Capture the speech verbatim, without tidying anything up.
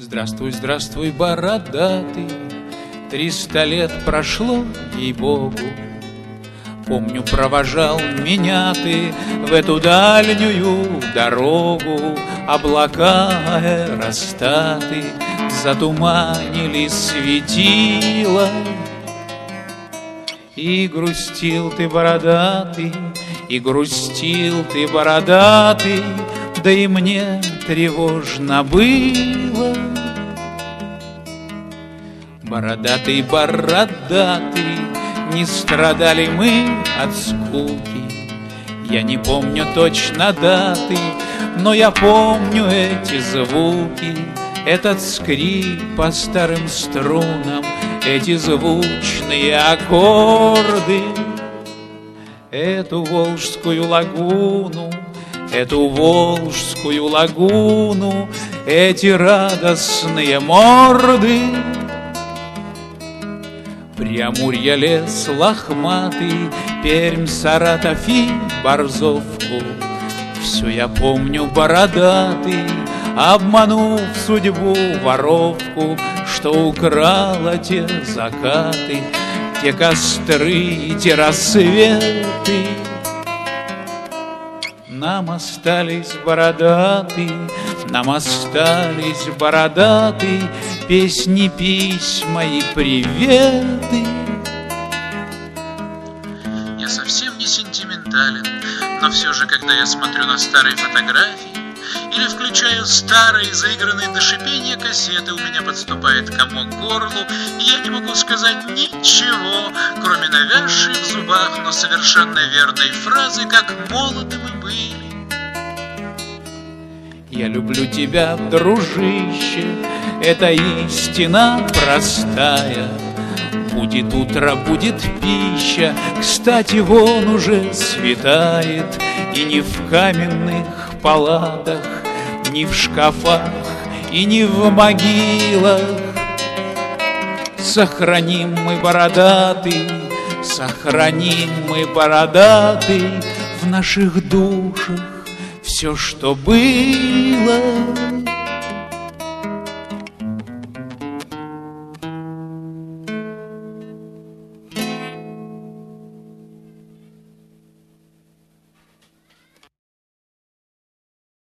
Здравствуй, здравствуй, бородатый, триста лет прошло, ей-богу. Помню, провожал меня ты в эту дальнюю дорогу. Облака аэростаты затуманили светило. И грустил ты, бородатый, и грустил ты, бородатый, да и мне тревожно было. Бородатый, бородатый, не страдали мы от скуки. Я не помню точно даты, но я помню эти звуки. Этот скрип по старым струнам, эти звучные аккорды. Эту Волжскую лагуну, эту Волжскую лагуну, эти радостные морды. Преамурье лес лохматый, Пермь, Саратов и Борзовку. Все я помню, бородатый, обманув судьбу воровку, что украла те закаты, те костры и те рассветы. Нам остались бородаты, нам остались бородаты, песни, письма и приветы. Я совсем не сентиментален, но все же, когда я смотрю на старые фотографии или включаю старые, заигранные до шипения кассеты, у меня подступает комок к горлу, и я не могу сказать ничего, кроме навязшей в зубах, но совершенно верной фразы, как молоды мы были. Я люблю тебя, дружище, это истина простая. Будет утро, будет пища, кстати, вон уже светает. И не в каменных палатах, ни в шкафах и не в могилах. Сохраним мы, бородатый, сохраним мы, бородатый, в наших душах все, что было.